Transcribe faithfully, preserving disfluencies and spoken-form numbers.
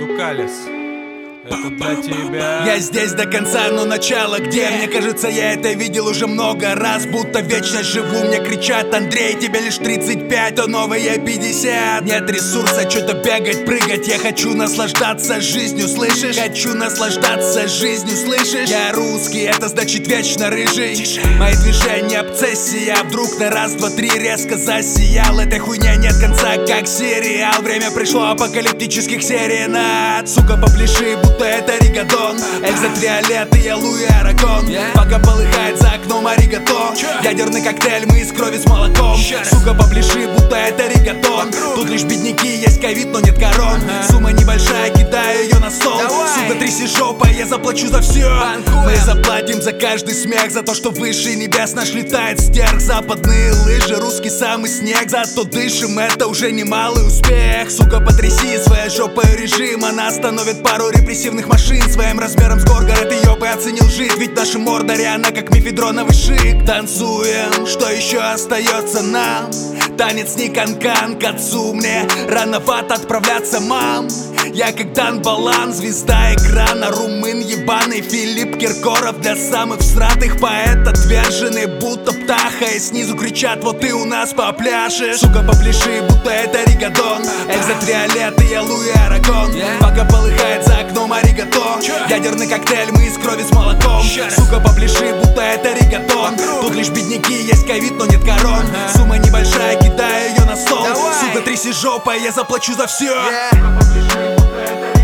Дукалис, это для тебя. Я здесь до конца, но начало где? Мне кажется, я это видел уже много раз. Будто вечно живу, мне кричат: Андрей, тебе лишь тридцать пять, то новые пятьдесят. Нет ресурса, что-то бегать, прыгать. Я хочу наслаждаться жизнью, слышишь? Хочу наслаждаться жизнью, слышишь? Я русский, это значит вечно рыжий. Мои движения обсессия. Вдруг на раз, два, три резко засиял. Этой хуйня нет конца, как сериал. Время пришло апокалиптических серенад. Сука, попляши, будто это ригадон. Экзотриолет и алу и арагон. Пока полыхает за окном аригато. Ядерный коктейль, мы из крови с молоком. Сука, попляши, будто это ригадон. Тут лишь бедняки, есть ковид, но нет корон. Сумма небольшая, кидаю ее на стол. Сука, тряси жопа, я заплачу за все. Мы заплатим за каждый смех, за то, что выше небес наш летает стерх. Западные лыжи, русский самый снег. Зато дышим, это уже немалый успех. Сука, потряси своей жопой режим. Она остановит пару репрессивных машин. Своим размером с Горгород ее бы оценил жить. Ведь наша морда она как мефедроновый шик. Танцуем, что еще остается нам? Танец не канкан, к отцу мне рановато отправляться, мам. Я как Дан Балан, звезда экрана. Румын ебаный Филипп Киркоров. Для самых всратых поэт отверженный, будто птаха. И снизу кричат: вот ты у нас попляшешь. Сука, попляши, будто это ригадон. Экзотриолет и алу и арагон. Пока полыхает за окном аригато. Ядерный коктейль, мы из крови с молоком. Сука, попляши, будто это ригадон. Тут лишь бедняки, есть ковид, но нет корон. Сумма небольшая, кидаю ее на стол. Сука, тряси жопой, я заплачу за все.